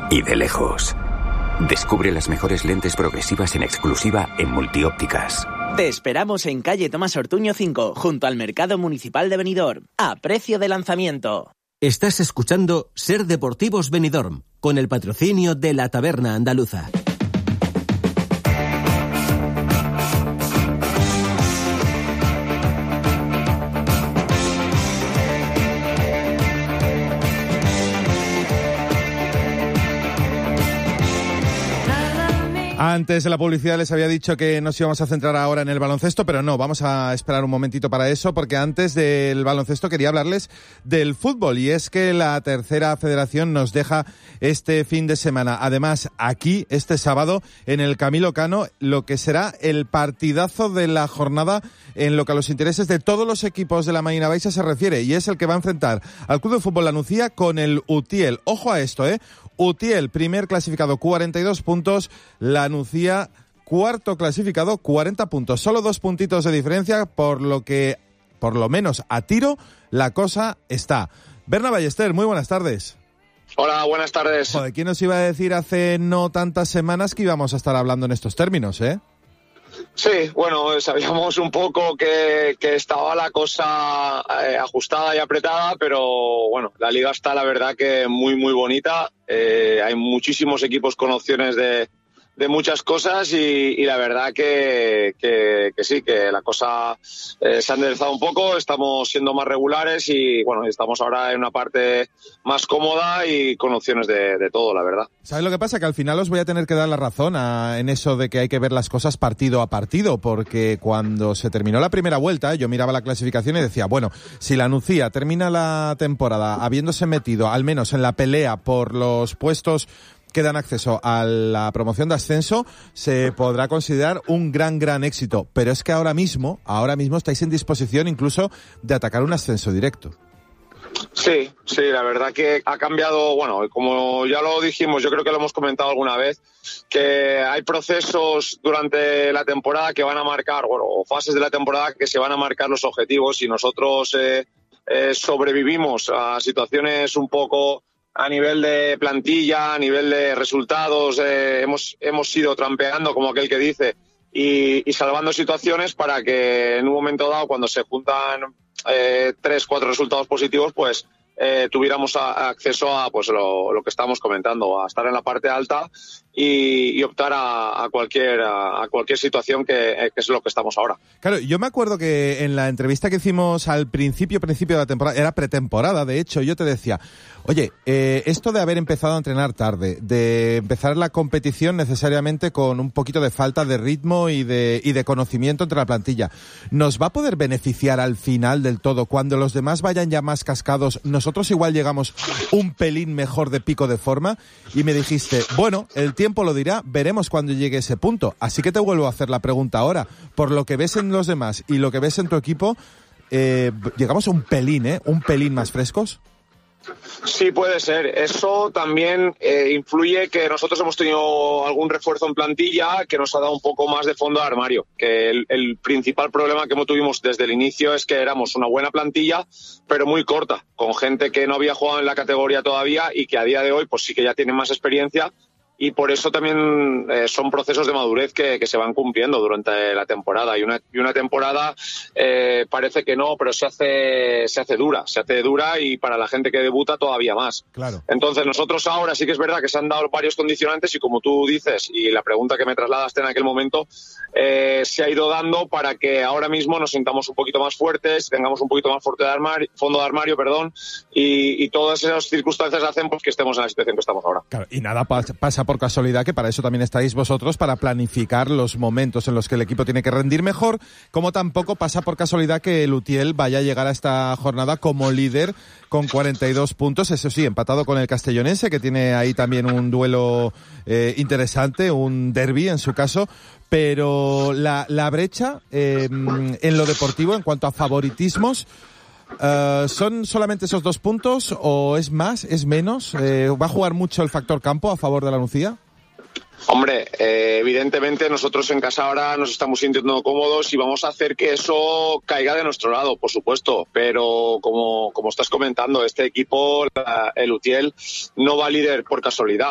y de lejos. Descubre las mejores lentes progresivas en exclusiva en Multiópticas. Te esperamos en calle Tomás Ortuño 5, junto al Mercado Municipal de Benidorm, a precio de lanzamiento. Estás escuchando Ser Deportivos Benidorm, con el patrocinio de la Taberna Andaluza. Antes de la publicidad les había dicho que nos íbamos a centrar ahora en el baloncesto, pero no, vamos a esperar un momentito para eso, porque antes del baloncesto quería hablarles del fútbol, y es que la tercera federación nos deja este fin de semana, además aquí este sábado en el Camilo Cano, lo que será el partidazo de la jornada en lo que a los intereses de todos los equipos de la Marina Baixa se refiere, y es el que va a enfrentar al Club de Fútbol La Nucía con el Utiel. Ojo a esto, Utiel, primer clasificado, 42 puntos. La Nucía, cuarto clasificado, 40 puntos. Solo 2 puntitos de diferencia, por lo que, por lo menos a tiro, la cosa está. Berna Ballester, muy buenas tardes. Hola, buenas tardes. Joder, ¿quién nos iba a decir hace no tantas semanas que íbamos a estar hablando en estos términos, Sí, bueno, sabíamos un poco que estaba la cosa ajustada y apretada, pero bueno, la liga está la verdad que muy muy bonita. Hay muchísimos equipos con opciones de muchas cosas y la verdad que sí, que la cosa se ha enderezado un poco, estamos siendo más regulares y bueno, estamos ahora en una parte más cómoda y con opciones de todo, la verdad. ¿Sabes lo que pasa? Que al final os voy a tener que dar la razón en eso de que hay que ver las cosas partido a partido, porque cuando se terminó la primera vuelta, yo miraba la clasificación y decía, bueno, si la Nucía termina la temporada habiéndose metido al menos en la pelea por los puestos que dan acceso a la promoción de ascenso, se podrá considerar un gran éxito. Pero es que ahora mismo estáis en disposición incluso de atacar un ascenso directo. Sí, la verdad que ha cambiado, bueno, como ya lo dijimos, yo creo que lo hemos comentado alguna vez, que hay procesos durante la temporada que van a marcar, bueno, o fases de la temporada que se van a marcar los objetivos, y nosotros sobrevivimos a situaciones un poco a nivel de plantilla, a nivel de resultados, hemos ido trampeando, como aquel que dice, y salvando situaciones para que en un momento dado, cuando se juntan 3-4 resultados positivos, pues tuviéramos acceso a pues lo que estamos comentando, a estar en la parte alta y optar a cualquier situación que es lo que estamos ahora. Claro, yo me acuerdo que en la entrevista que hicimos al principio de la temporada, era pretemporada, de hecho, yo te decía, oye, esto de haber empezado a entrenar tarde, de empezar la competición necesariamente con un poquito de falta de ritmo y de conocimiento entre la plantilla, ¿nos va a poder beneficiar al final del todo? Cuando los demás vayan ya más cascados, nosotros igual llegamos un pelín mejor de pico de forma. Y me dijiste, bueno, el tiempo lo dirá, veremos cuando llegue ese punto. Así que te vuelvo a hacer la pregunta ahora. Por lo que ves en los demás y lo que ves en tu equipo, ¿llegamos a un pelín más frescos? Sí, puede ser. Eso también influye que nosotros hemos tenido algún refuerzo en plantilla que nos ha dado un poco más de fondo de armario. Que el principal problema que tuvimos desde el inicio es que éramos una buena plantilla, pero muy corta, con gente que no había jugado en la categoría todavía y que a día de hoy pues sí que ya tiene más experiencia. Y por eso también son procesos de madurez que se van cumpliendo durante la temporada. Y una temporada parece que no, pero se hace dura y para la gente que debuta todavía más. Claro. Entonces nosotros ahora sí que es verdad que se han dado varios condicionantes y como tú dices, y la pregunta que me trasladaste en aquel momento, se ha ido dando para que ahora mismo nos sintamos un poquito más fuertes, tengamos un poquito más fuerte fondo de armario, y todas esas circunstancias hacen pues que estemos en la situación que estamos ahora. Claro, y nada pasa por casualidad, que para eso también estáis vosotros, para planificar los momentos en los que el equipo tiene que rendir mejor, como tampoco pasa por casualidad que el Utiel vaya a llegar a esta jornada como líder con 42 puntos, eso sí, empatado con el Castellonense, que tiene ahí también un duelo interesante, un derbi en su caso, pero la brecha en lo deportivo, en cuanto a favoritismos, ¿son solamente esos 2 puntos o es más, es menos? ¿Va a jugar mucho el factor campo a favor de la Nucía? Hombre, evidentemente nosotros en casa ahora nos estamos sintiendo cómodos y vamos a hacer que eso caiga de nuestro lado, por supuesto, pero como estás comentando, este equipo, el Utiel, no va líder por casualidad.